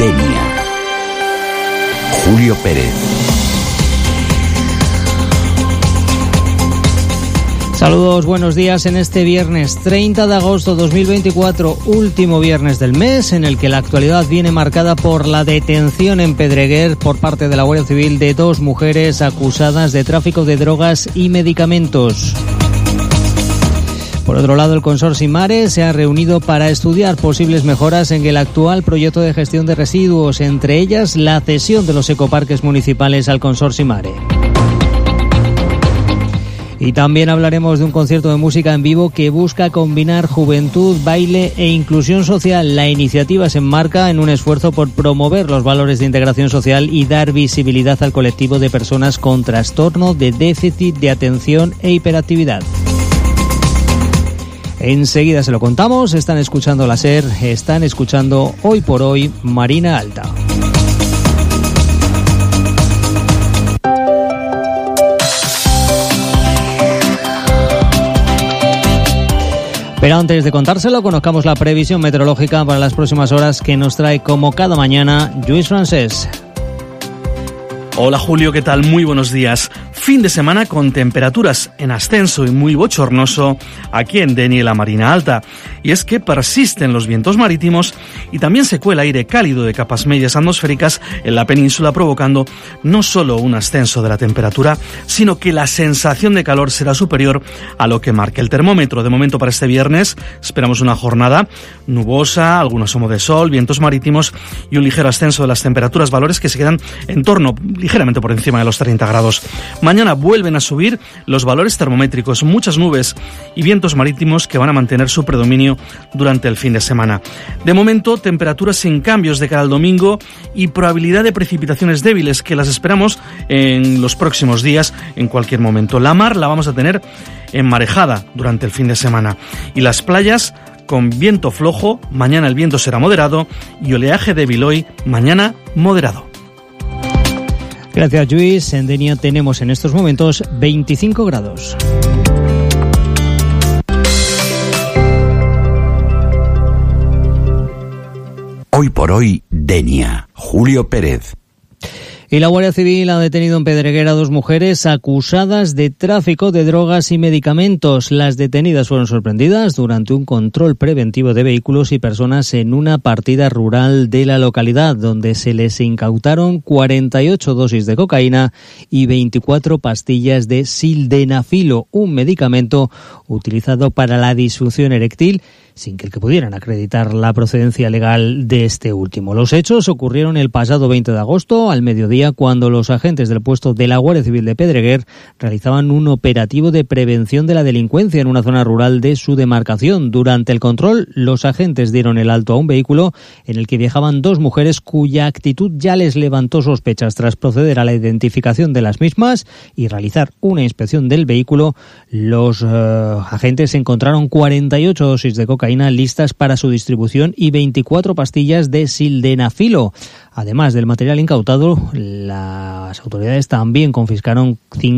Denia. Julio Pérez. Saludos, buenos días en este viernes 30 de agosto 2024, último viernes del mes, en el que la actualidad viene marcada por la detención en Pedreguer por parte de la Guardia Civil de 2 mujeres acusadas de tráfico de drogas y medicamentos. Por otro lado, el Consorcio Mare se ha reunido para estudiar posibles mejoras en el actual proyecto de gestión de residuos, entre ellas la cesión de los ecoparques municipales al Consorcio Mare. Y también hablaremos de un concierto de música en vivo que busca combinar juventud, baile e inclusión social. La iniciativa se enmarca en un esfuerzo por promover los valores de integración social y dar visibilidad al colectivo de personas con trastorno de déficit de atención e hiperactividad. Enseguida se lo contamos. Están escuchando la SER, están escuchando Hoy por Hoy Marina Alta. Pero antes de contárselo, conozcamos la previsión meteorológica para las próximas horas que nos trae, como cada mañana, Lluís Francés. Hola Julio, ¿qué tal? Muy buenos días. Fin de semana con temperaturas en ascenso y muy bochornoso aquí en Denia y la Marina Alta. Y es que persisten los vientos marítimos y también se cuela aire cálido de capas medias atmosféricas en la península, provocando no solo un ascenso de la temperatura, sino que la sensación de calor será superior a lo que marca el termómetro. De momento, para este viernes esperamos una jornada nubosa, algún asomo de sol, vientos marítimos y un ligero ascenso de las temperaturas, valores que se quedan en torno ligeramente por encima de los 30 grados. Mañana vuelven a subir los valores termométricos, muchas nubes y vientos marítimos que van a mantener su predominio durante el fin de semana. De momento, temperaturas sin cambios de cara al domingo y probabilidad de precipitaciones débiles que las esperamos en los próximos días en cualquier momento. La mar la vamos a tener enmarejada durante el fin de semana y las playas con viento flojo. Mañana el viento será moderado y oleaje débil hoy, mañana moderado. Gracias, Lluís. En Denia tenemos en estos momentos 25 grados. Hoy por Hoy Denia. Julio Pérez. Y la Guardia Civil ha detenido en Pedreguer a 2 mujeres acusadas de tráfico de drogas y medicamentos. Las detenidas fueron sorprendidas durante un control preventivo de vehículos y personas en una partida rural de la localidad, donde se les incautaron 48 dosis de cocaína y 24 pastillas de sildenafilo, un medicamento utilizado para la disfunción eréctil, sin que pudieran acreditar la procedencia legal de este último. Los hechos ocurrieron el pasado 20 de agosto, al mediodía, cuando los agentes del puesto de la Guardia Civil de Pedreguer realizaban un operativo de prevención de la delincuencia en una zona rural de su demarcación. Durante el control, los agentes dieron el alto a un vehículo en el que viajaban 2 mujeres cuya actitud ya les levantó sospechas. Tras proceder a la identificación de las mismas y realizar una inspección del vehículo, los agentes encontraron 48 dosis de cocaína listas para su distribución y 24 pastillas de sildenafilo. Además del material incautado, las autoridades también confiscaron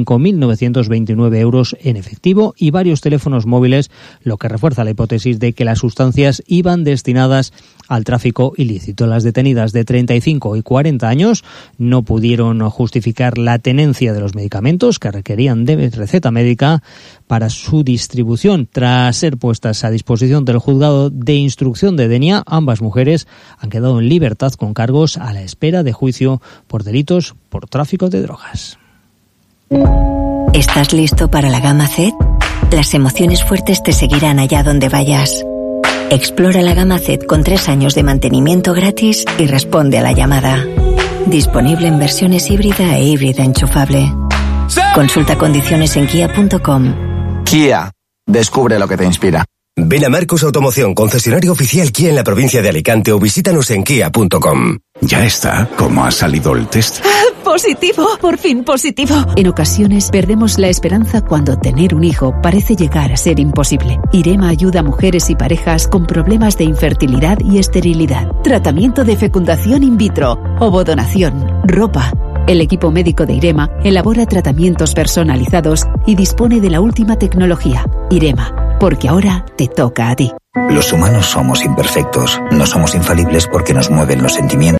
5.929 euros en efectivo y varios teléfonos móviles, lo que refuerza la hipótesis de que las sustancias iban destinadas al tráfico ilícito. Las detenidas de 35 y 40 años no pudieron justificar la tenencia de los medicamentos que requerían de receta médica para su distribución. Tras ser puestas a disposición del juzgado de instrucción de Denia, ambas mujeres han quedado en libertad con cargos a la espera de juicio por delitos por tráfico de drogas. ¿Estás listo para la gama Z? Las emociones fuertes te seguirán allá donde vayas. Explora la gama Z con 3 años de mantenimiento gratis y responde a la llamada. Disponible en versiones híbrida e híbrida enchufable. Consulta condiciones en kia.com. Kia. Descubre lo que te inspira. Ven a Marcos Automoción, concesionario oficial Kia en la provincia de Alicante, o visítanos en kia.com. Ya está. ¿Cómo ha salido el test? Positivo, por fin positivo. En ocasiones perdemos la esperanza cuando tener un hijo parece llegar a ser imposible. IREMA ayuda a mujeres y parejas con problemas de infertilidad y esterilidad. Tratamiento de fecundación in vitro, ovodonación, ropa. El equipo médico de IREMA elabora tratamientos personalizados y dispone de la última tecnología. IREMA, porque ahora te toca a ti. Los humanos somos imperfectos, no somos infalibles porque nos mueven los sentimientos.